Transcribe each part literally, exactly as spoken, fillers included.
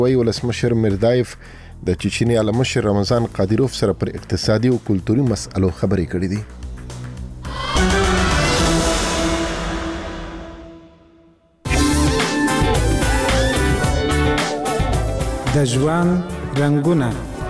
وی ولسمشر میردایف د چچني علمشر رمضان قادروف سره پر اقتصادي او کلتوري مسئلو خبرې کړې دي. د ژوند رنګونه.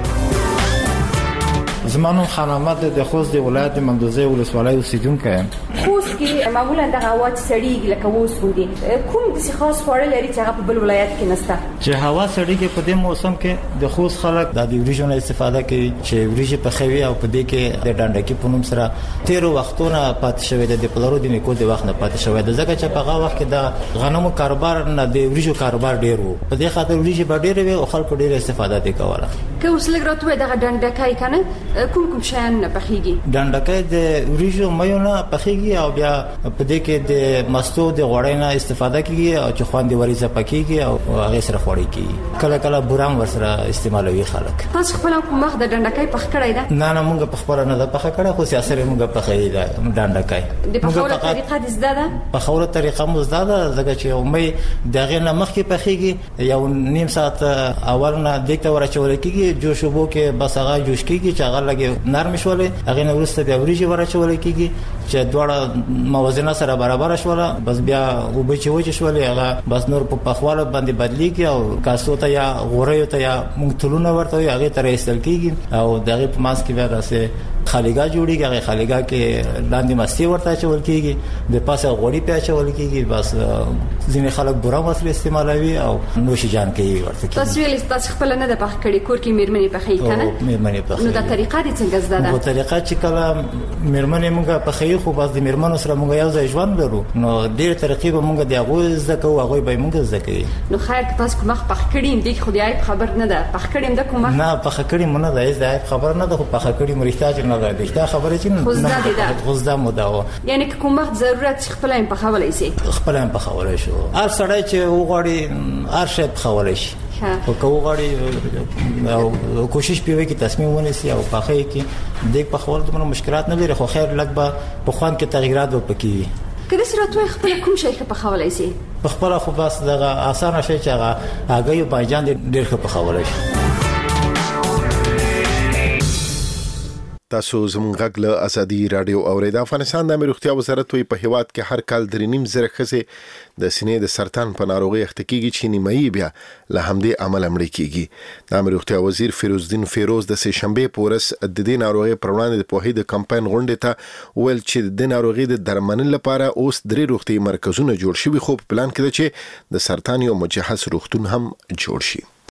زمانو خان احمد د خوست د ولایت مندوزه ولسوالۍ اوسیدونکی یم. خوست کې معمولا د هوا سړیږي لکه اوس غوندي، کوم د خاص خواړه لري چې هغه په بل ولایت کې نشته؟ چې هوا سړیږي په دې موسم کې د خوست خلک د وریجو نه استفاده کوي چې وریجې پخوي او په دې کې د ډنډکی په نوم سره تیرو وختونه پاتې شوی د پلارو د نیکو د وخت نه پاتې شوی د ځکه چې په هغه وخت کې د غنمو کاروبار نه د وریجو کاروبار ډیر وو، په دې خاطر وریجې به ډیر وي او خلکو ډیر استفاده دي کوله. که اوس لګ راته دغه ډنډکی کنه کوم کوم شیان نه پخېږي؟ ډنډکی د وریجو مېو نه پخېږي او بیا په دې کې د مستو د غوړۍ نه استفاده کیږي او چې خوندې وریځه پکېږي او هغه سره خوړې کیږي. کله کله بورام ورسره استعمالوي خلک. تاسو خپل کوم وخت د ډنډکی پخ کړی ده؟ نه نه مونږ په خپل نه ده پخ کړی، خو سیاست مونږ پخې ده ډنډکی. د پخولو طریقه د زده ده؟ پخولو طریقه مو زده ده ځکه چې مې دغه نه مخکې پخېږي، یو نیم ساعت اول نه دغه ورچول کیږي، جوشوبو کې بس هغه جوش کیږي چې هغه لګي نرم شولې، هغه نه ورسته بیا وریجې ورچول کیږي چې دواړه موازنه سره برابر شوله، بس بیا وبې چې وچ شولې هغه بس نور په پخواله باندې بدلیږي او کاسو ته یا غوړیو ته یا مونږ تلونه ورته هغه تر ایستل کیږي او دغه په ماس کې بیا راسه خالیګا جوړیږي. هغه خالیګا کې لاندې مستی ورته چول کیږي، د پاسه غوړی په چول کیږي، بس ځینې خلک بورا وسله استعمالوي او نوش جان کوي ورته. تاسو ویل تاسو خپل نه د پخ کړي کور کې میرمنې پخې کنه؟ میرمنې پخې. نو دا طریقه دې څنګه زده ده؟ نو طریقه چې کله میرمنې موږ پخې خو بس د میرمنو سره موږ یو ځای ژوند لرو، نو ډېر طریقې به موږ د هغه زده کوو، هغه به موږ زده کوي. نو خیر که تاسو کومه پخ کړي دې خو دې خبر نه ده، پخ کړي د کومه؟ نه پخ کړي مونږ نه ده، خبر نه ده، خو پخ کړي مرتاج نه ده، دا خبره چې نه غوزدا مو دا و. یعنی که کوم وخت ضرورت خپل هم پخولای شي، خپل هم پخولای شو. هر سړی چې وغواړي هر شی پخولای شي، او که وغواړي کوشش پیوي کې تصمیم ونیسي او پخې کې دغه پخول ته مشکلات نه لري، خو خیر لږ به په خوان کې تغیرات وکړي. کله چې راته خپل کوم شی پخولای شي؟ خپل خو بس دغه اسانه شی چې هغه هغه یو باجان ډېر ښه پخولای شي. تاسو زموږ غږ له ازادي رادیو اورید. افغانستان د امیر روغتیا وزارت وی په هیواد کې هر کال درې نیم زره ښځې د سینې د سرطان په ناروغي اخته کیږي چې نیمایي بیا له همدې عمل مړې کیږي. د امیر روغتیا وزیر فیروز الدین فیروز د سه شنبه پورس د دې ناروغي پر وړاندې د پوهې د کمپاین غونډې ته ویل چې د ناروغي د درملنې لپاره اوس درې روغتي مرکزونه جوړ شوي، خو په پلان کې ده چې د سرطان یو مجهز روغتون هم جوړ شي.